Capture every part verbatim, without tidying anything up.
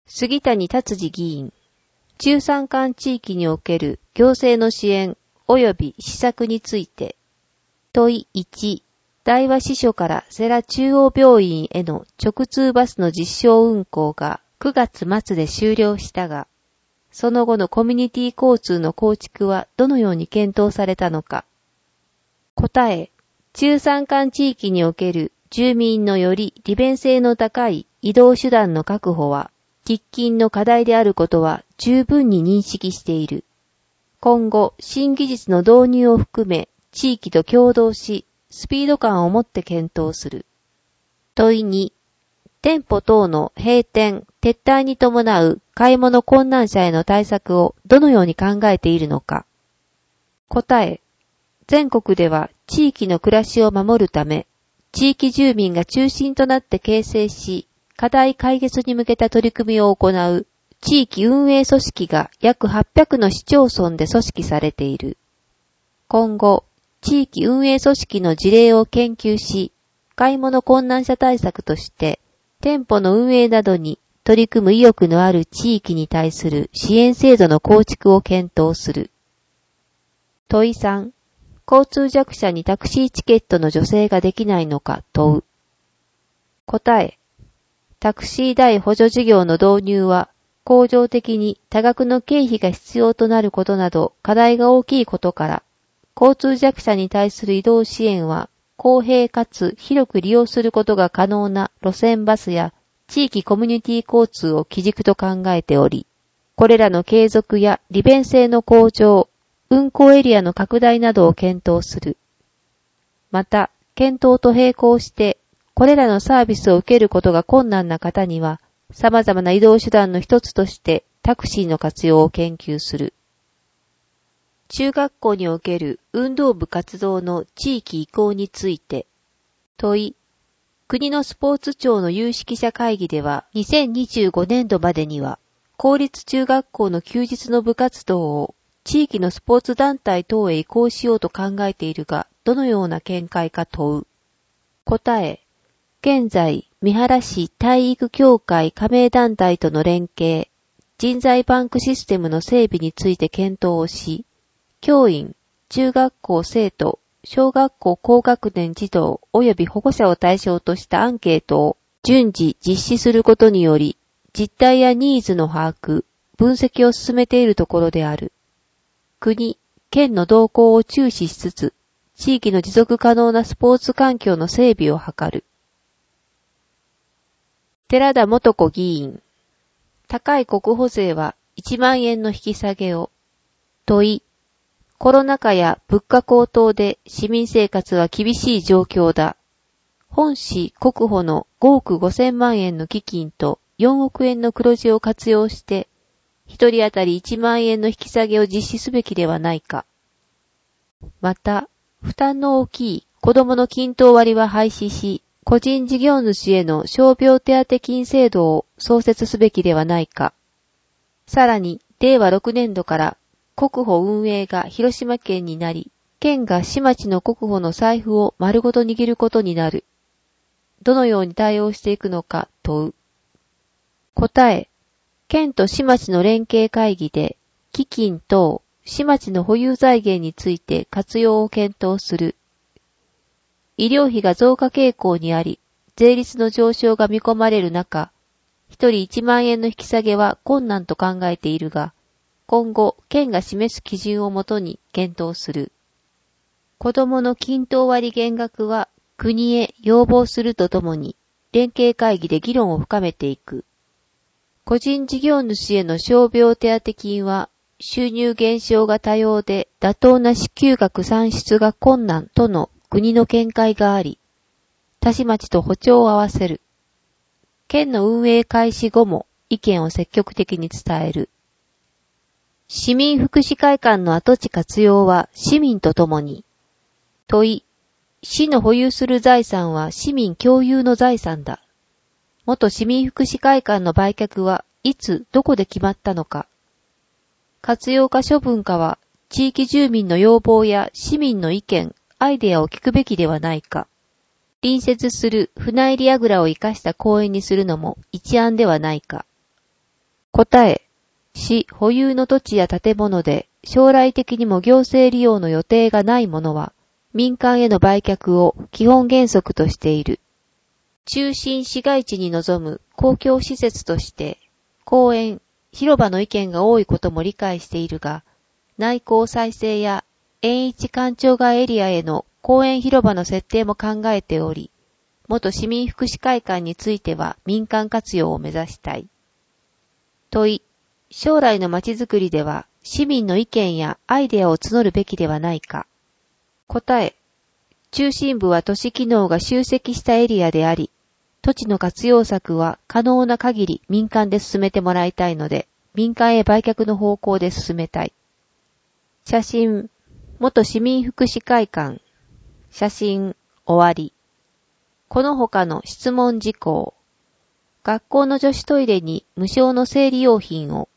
杉谷達治議員、中山間地域における行政の支援及び施策について、問いいち、大和支所から世羅中央病院への直通バスの実証運行がくがつ末で終了したが、その後のコミュニティ交通の構築はどのように検討されたのか。答え、中山間地域における住民のより利便性の高い移動手段の確保は、喫緊の課題であることは十分に認識している。今後、新技術の導入を含め、地域と協働し、スピード感を持って検討する。問いに、店舗等の閉店、撤退に伴う買い物困難者への対策をどのように考えているのか。答え、全国では地域の暮らしを守るため、地域住民が中心となって形成し、課題解決に向けた取り組みを行う地域運営組織が約はっぴゃくの市町村で組織されている。今後、地域運営組織の事例を研究し、買い物困難者対策として、店舗の運営などに取り組む意欲のある地域に対する支援制度の構築を検討する。問いさん、交通弱者にタクシーチケットの助成ができないのか問う。答え、タクシー代補助事業の導入は、恒常的に多額の経費が必要となることなど課題が大きいことから、交通弱者に対する移動支援は、公平かつ広く利用することが可能な路線バスや地域コミュニティ交通を基軸と考えており、これらの継続や利便性の向上、運行エリアの拡大などを検討する。また、検討と並行して、これらのサービスを受けることが困難な方には、様々な移動手段の一つとしてタクシーの活用を研究する。中学校における運動部活動の地域移行について、問い、国のスポーツ庁の有識者会議ではにせんにじゅうごねんどまでには、公立中学校の休日の部活動を地域のスポーツ団体等へ移行しようと考えているが、どのような見解か問う。答え、現在、三原市体育協会加盟団体との連携、人材バンクシステムの整備について検討をし、教員、中学校生徒、小学校高学年児童及び保護者を対象としたアンケートを順次実施することにより、実態やニーズの把握、分析を進めているところである。国、県の動向を注視しつつ、地域の持続可能なスポーツ環境の整備を図る。寺田元子議員、高い国保税はいちまんえんの引き下げを。問い、コロナ禍や物価高騰で市民生活は厳しい状況だ。本市国保のごおくごせんまんえんの基金とよんおくえんの黒字を活用して、一人当たりいちまんえんの引き下げを実施すべきではないか。また、負担の大きい子どもの均等割は廃止し、個人事業主への傷病手当金制度を創設すべきではないか。さらに、れいわろくねんどから国保運営が広島県になり、県が市町の国保の財布を丸ごと握ることになる。どのように対応していくのか問う。答え、県と市町の連携会議で、基金等、市町の保有財源について活用を検討する。医療費が増加傾向にあり、税率の上昇が見込まれる中、一人いちまんえんの引き下げは困難と考えているが、今後、県が示す基準をもとに検討する。子どもの均等割減額は国へ要望するとともに、連携会議で議論を深めていく。個人事業主への傷病手当金は、収入減少が多様で妥当な支給額算出が困難との国の見解があり、他市町と歩調を合わせる。県の運営開始後も意見を積極的に伝える。市民福祉会館の跡地活用は市民と共に。問い、市の保有する財産は市民共有の財産だ。元市民福祉会館の売却はいつどこで決まったのか。活用か処分かは地域住民の要望や市民の意見、アイデアを聞くべきではないか。隣接する船入り櫓を生かした公園にするのも一案ではないか。 答え、市保有の土地や建物で将来的にも行政利用の予定がないものは、民間への売却を基本原則としている。中心市街地に臨む公共施設として、公園、広場の意見が多いことも理解しているが、内港再生や円一官庁街エリアへの公園広場の設定も考えており、元市民福祉会館については民間活用を目指したい。問い、将来の街づくりでは市民の意見やアイデアを募るべきではないか。答え、中心部は都市機能が集積したエリアであり、土地の活用策は可能な限り民間で進めてもらいたいので、民間へ売却の方向で進めたい。写真、元市民福祉会館。写真、終わり。この他の質問事項。学校の女子トイレに無償の生理用品を。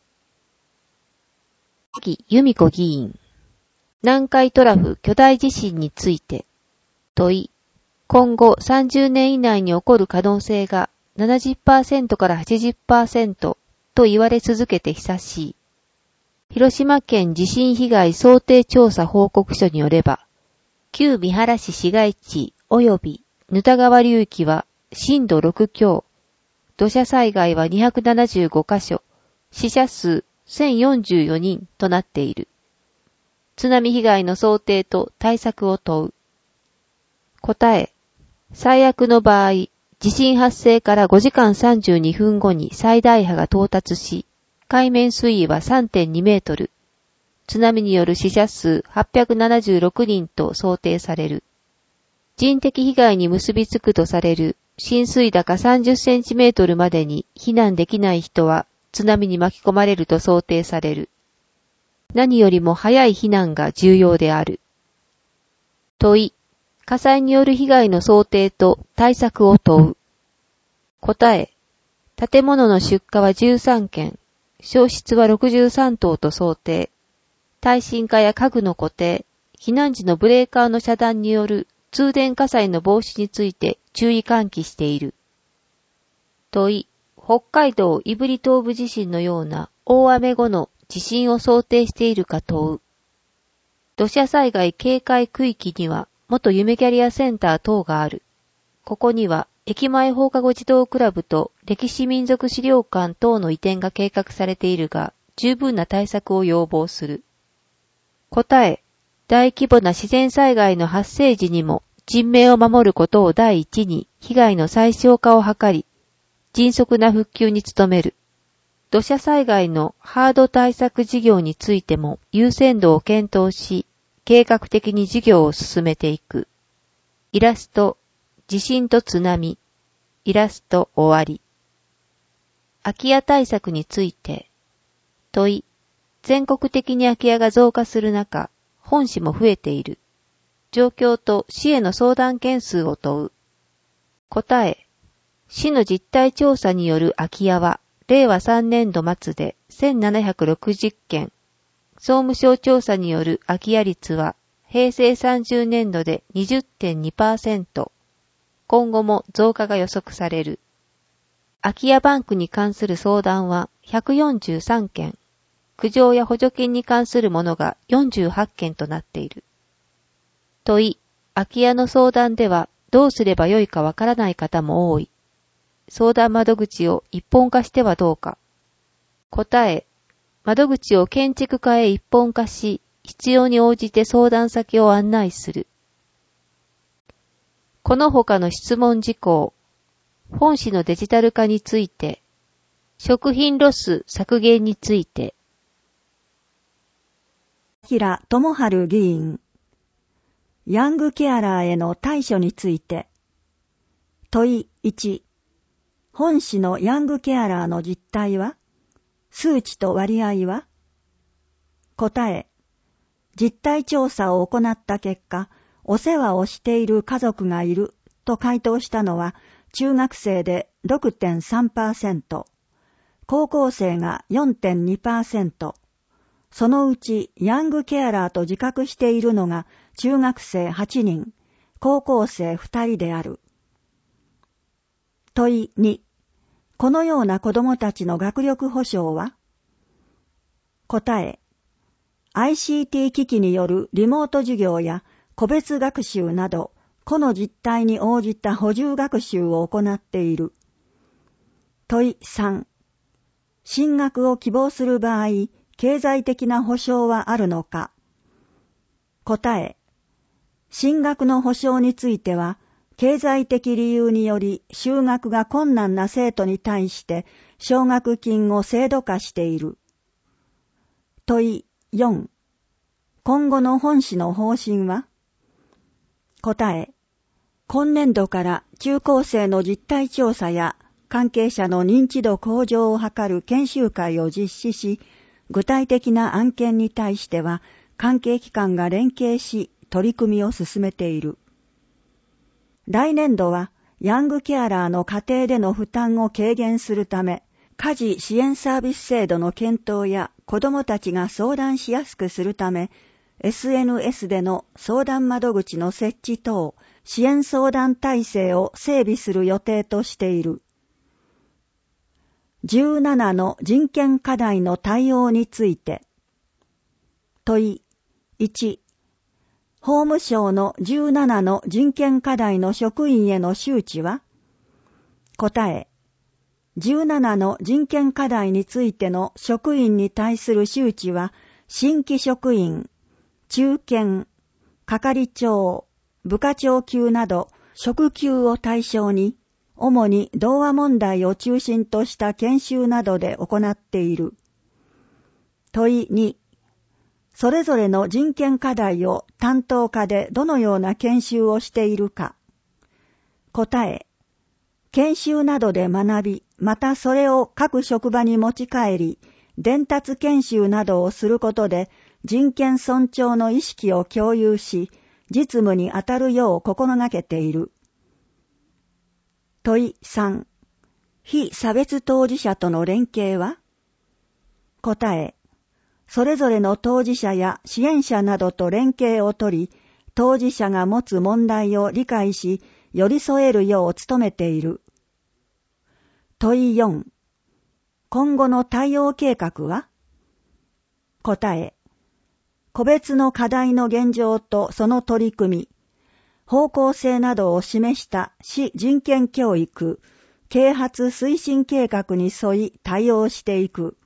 木由美子議員。南海トラフ巨大地震について。問い。今後さんじゅうねん以内に起こる可能性が ななじゅっパーセント から はちじゅっパーセント と言われ続けて久しい。広島県地震被害想定調査報告書によれば、旧三原市市街地及び沼田川流域は震度ろく強、土砂災害はにひゃくななじゅうごカ所、死者数せんよんじゅうよにんとなっている。津波被害の想定と対策を問う。答え、最悪の場合、地震発生からごじかんさんじゅうにふんごに最大波が到達し、海面水位は さんてんにメートル、津波による死者数はっぴゃくななじゅうろくにんと想定される。人的被害に結びつくとされる浸水高さんじゅっセンチメートルまでに避難できない人は津波に巻き込まれると想定される。何よりも早い避難が重要である。問い、火災による被害の想定と対策を問う。答え、建物の出火はじゅうさんけん、焼失はろくじゅうさんとうと想定。耐震化や家具の固定、避難時のブレーカーの遮断による通電火災の防止について注意喚起している。問い、北海道胆振東部地震のような大雨後の地震を想定しているか問う。土砂災害警戒区域には元夢キャリアセンター等がある。ここには駅前放課後児童クラブと歴史民族資料館等の移転が計画されているが、十分な対策を要望する。答え、大規模な自然災害の発生時にも人命を守ることを第一に被害の最小化を図り、迅速な復旧に努める。土砂災害のハード対策事業についても優先度を検討し、計画的に事業を進めていく。イラスト、地震と津波。イラスト終わり。空き家対策について。問い、全国的に空き家が増加する中、本市も増えている。状況と市への相談件数を問う。答え、市の実態調査による空き家は、れいわさんねんど末でせんななひゃくろくじゅっけん。総務省調査による空き家率は、へいせいさんじゅうねんどで にじゅってんにパーセント。今後も増加が予測される。空き家バンクに関する相談はひゃくよんじゅうさんけん。苦情や補助金に関するものがよんじゅうはちけんとなっている。問い、空き家の相談ではどうすればよいかわからない方も多い。相談窓口を一本化してはどうか。答え、窓口を建築家へ一本化し、必要に応じて相談先を案内する。この他の質問事項、本市のデジタル化について、食品ロス削減について。 平智春議員、ヤングケアラーへの対処について。問いいち、本市のヤングケアラーの実態は？数値と割合は？答え、実態調査を行った結果、お世話をしている家族がいると回答したのは、中学生で ろくてんさんパーセント、高校生が よんてんにパーセント、そのうちヤングケアラーと自覚しているのが中学生はちにん、高校生ふたりである。問いに、 このような子供たちの学力保障は？答え、アイシーティー 機器によるリモート授業や個別学習など、個の実態に応じた補充学習を行っている。問いさん、進学を希望する場合、経済的な保障はあるのか？答え、進学の保障については、経済的理由により就学が困難な生徒に対して奨学金を制度化している。問いよん、今後の本市の方針は？答え、今年度から中高生の実態調査や関係者の認知度向上を図る研修会を実施し、具体的な案件に対しては関係機関が連携し取り組みを進めている。来年度はヤングケアラーの家庭での負担を軽減するため、家事支援サービス制度の検討や子どもたちが相談しやすくするため、エスエヌエス での相談窓口の設置等、支援相談体制を整備する予定としている。じゅうななの人権課題の対応について。問いいち、法務省のじゅうななの人権課題の職員への周知は？答え、じゅうななの人権課題についての職員に対する周知は、新規職員、中堅、係長、部課長級など職級を対象に、主に童話問題を中心とした研修などで行っている。問いに、それぞれの人権課題を担当課でどのような研修をしているか。答え、研修などで学び、またそれを各職場に持ち帰り、伝達研修などをすることで人権尊重の意識を共有し、実務に当たるよう心がけている。問いさん、非差別当事者との連携は？答え、それぞれの当事者や支援者などと連携をとり、当事者が持つ問題を理解し、寄り添えるよう努めている。問いよん、今後の対応計画は？答え、個別の課題の現状とその取り組み、方向性などを示した市人権教育、啓発推進計画に沿い対応していく。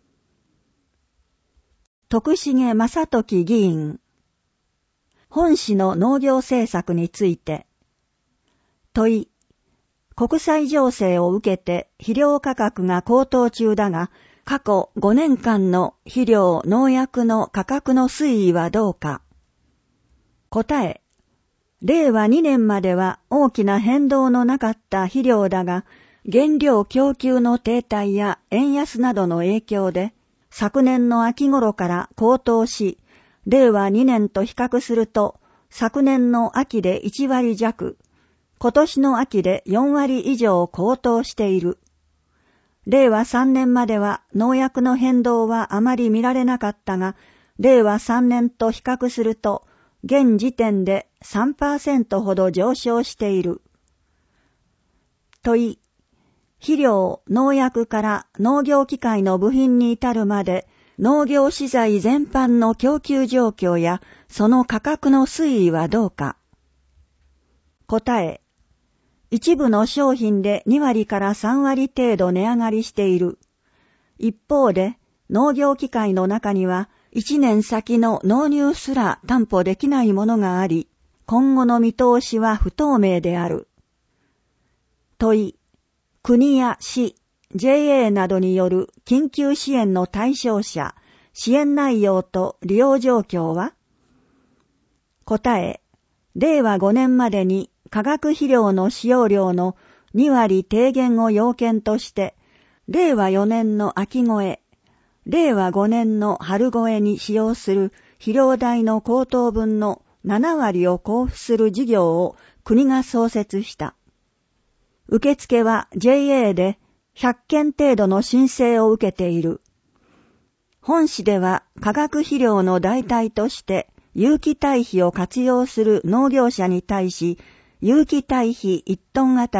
徳重正時議員、本市の農業政策について。問い、国際情勢を受けて肥料価格が高騰中だが、過去ごねんかんの肥料・農薬の価格の推移はどうか。答え、れいわにねんまでは大きな変動のなかった肥料だが、原料供給の停滞や円安などの影響で、昨年の秋頃から高騰し、れいわにねんと比較すると、昨年の秋でいちわりじゃく、今年の秋でよんわり以上高騰している。れいわさんねんまでは農薬の変動はあまり見られなかったが、れいわさんねんと比較すると、現時点で さんパーセント ほど上昇している。問い、肥料・農薬から農業機械の部品に至るまで、農業資材全般の供給状況やその価格の推移はどうか。答え、一部の商品でにわりからさんわり程度値上がりしている。一方で、農業機械の中にはいちねん先の納入すら担保できないものがあり、今後の見通しは不透明である。問い、国や市、ジェーエー などによる緊急支援の対象者、支援内容と利用状況は？答え、れいわごねんまでに化学肥料の使用量のにわり低減を要件として、れいわよねんの秋越え、れいわごねんの春越えに使用する肥料代の高騰分のななわりを交付する事業を国が創設した。受付は ジェーエー でひゃっけん程度の申請を受けている。本市では化学肥料の代替として有機堆肥を活用する農業者に対し、有機堆肥いちトンあたり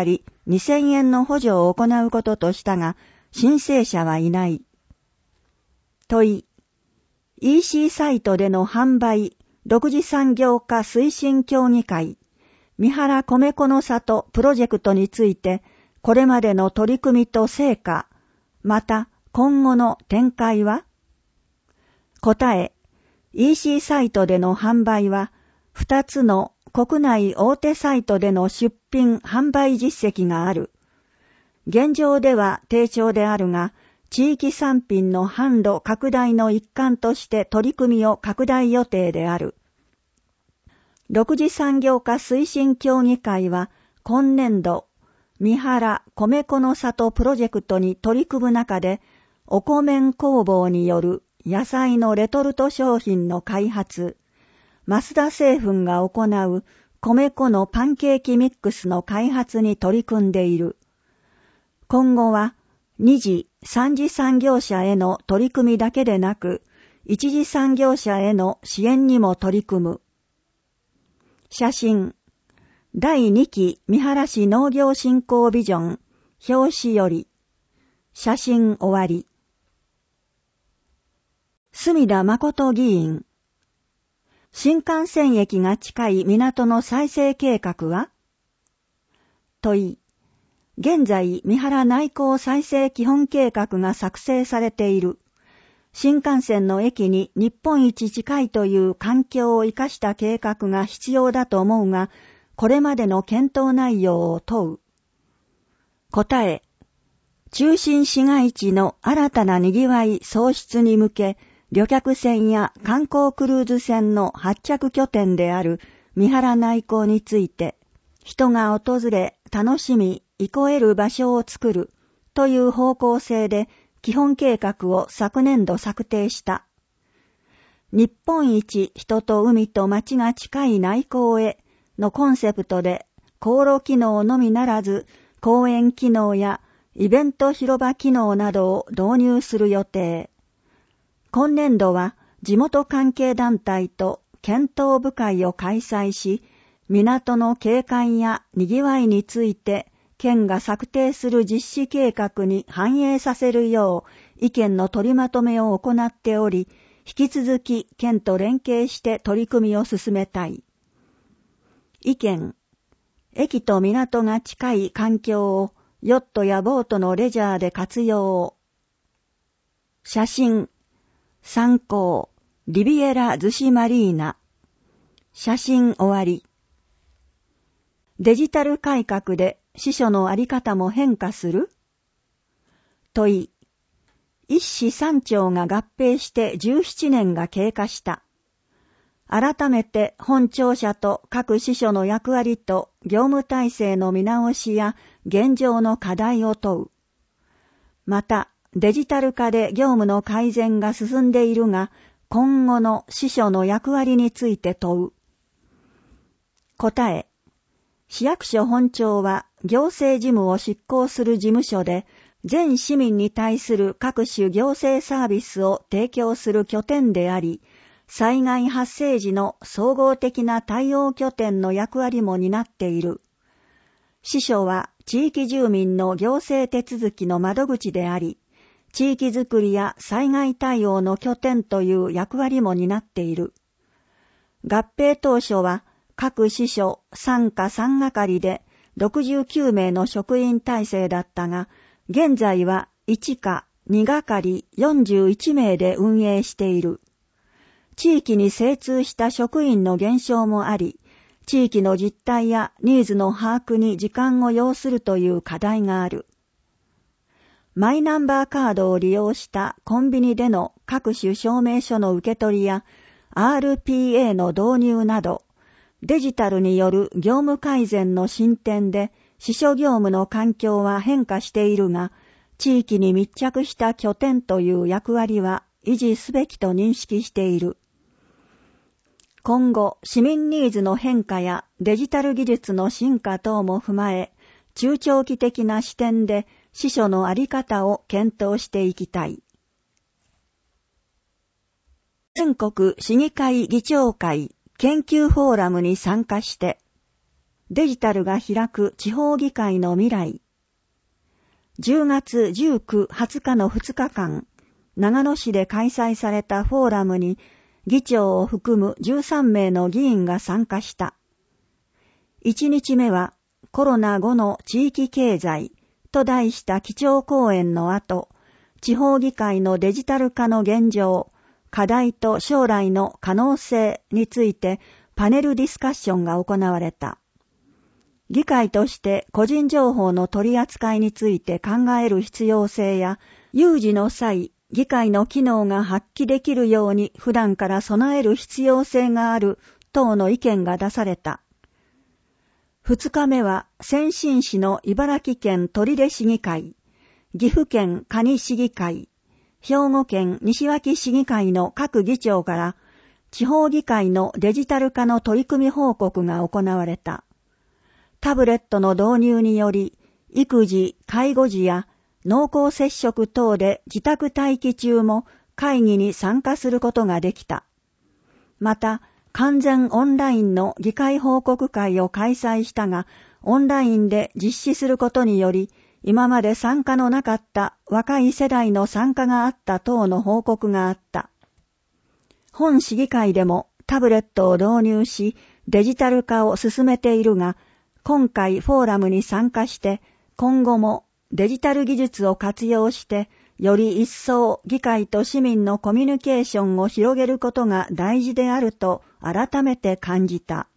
にせんえんの補助を行うこととしたが、申請者はいない。問い、イーシー サイトでの販売、独自産業化推進協議会、三原米粉の里プロジェクトについて、これまでの取り組みと成果、また今後の展開は？答え、イーシー サイトでの販売は、二つの国内大手サイトでの出品販売実績がある。現状では低調であるが、地域産品の販路拡大の一環として取り組みを拡大予定である。独自産業化推進協議会は、今年度、三原米粉の里プロジェクトに取り組む中で、お米工房による野菜のレトルト商品の開発、増田製粉が行う米粉のパンケーキミックスの開発に取り組んでいる。今後は、二次、三次産業者への取り組みだけでなく、一次産業者への支援にも取り組む。写真。だいにき三原市農業振興ビジョン。表紙より。写真終わり。隅田誠議員。新幹線駅が近い港の再生計画は？問い。現在、三原内港再生基本計画が作成されている。新幹線の駅に日本一近いという環境を生かした計画が必要だと思うが、これまでの検討内容を問う。答え。中心市街地の新たな賑わい創出に向け、旅客船や観光クルーズ船の発着拠点である三原内港について、人が訪れ、楽しみ、憩える場所を作るという方向性で基本計画を昨年度策定した。日本一人と海と街が近い内港へのコンセプトで航路機能のみならず公園機能やイベント広場機能などを導入する予定。今年度は地元関係団体と検討部会を開催し、港の景観や賑わいについて県が策定する実施計画に反映させるよう意見の取りまとめを行っており、引き続き県と連携して取り組みを進めたい。意見。駅と港が近い環境をヨットやボートのレジャーで活用を。写真。参考。リビエラ逗子マリーナ。写真終わり。デジタル改革で司書のあり方も変化する？問い。一市三町が合併してじゅうななねんが経過した。改めて本庁舎と各司書の役割と業務体制の見直しや現状の課題を問う。また、デジタル化で業務の改善が進んでいるが、今後の司書の役割について問う。答え。市役所本庁は行政事務を執行する事務所で、全市民に対する各種行政サービスを提供する拠点であり、災害発生時の総合的な対応拠点の役割も担っている。司書は地域住民の行政手続きの窓口であり、地域づくりや災害対応の拠点という役割も担っている。合併当初は各支所三課三係でろくじゅうきゅうめいの職員体制だったが、現在はいち課に係よんじゅういちめいで運営している。地域に精通した職員の減少もあり、地域の実態やニーズの把握に時間を要するという課題がある。マイナンバーカードを利用したコンビニでの各種証明書の受け取りや アールピーエー の導入など、デジタルによる業務改善の進展で司書業務の環境は変化しているが、地域に密着した拠点という役割は維持すべきと認識している。今後、市民ニーズの変化やデジタル技術の進化等も踏まえ、中長期的な視点で司書のあり方を検討していきたい。全国市議会議長会研究フォーラムに参加して、 デジタルが開く地方議会の未来。じゅうがつじゅうく、はつかのふつかかん、長野市で開催されたフォーラムに議長を含むじゅうさんめいの議員が参加した。いちにちめはコロナ後の地域経済と題した基調講演の後、地方議会のデジタル化の現状、課題と将来の可能性についてパネルディスカッションが行われた。議会として個人情報の取り扱いについて考える必要性や、有事の際、議会の機能が発揮できるように普段から備える必要性がある等の意見が出された。二日目は先進市の茨城県取手市議会、岐阜県可児市議会、兵庫県西脇市議会の各議長から地方議会のデジタル化の取り組み報告が行われた。タブレットの導入により、育児、介護時や濃厚接触等で自宅待機中も会議に参加することができた。また、完全オンラインの議会報告会を開催したが、オンラインで実施することにより、今まで参加のなかった若い世代の参加があった等の報告があった。本市議会でもタブレットを導入し、デジタル化を進めているが、今回フォーラムに参加して、今後もデジタル技術を活用して、より一層議会と市民のコミュニケーションを広げることが大事であると改めて感じた。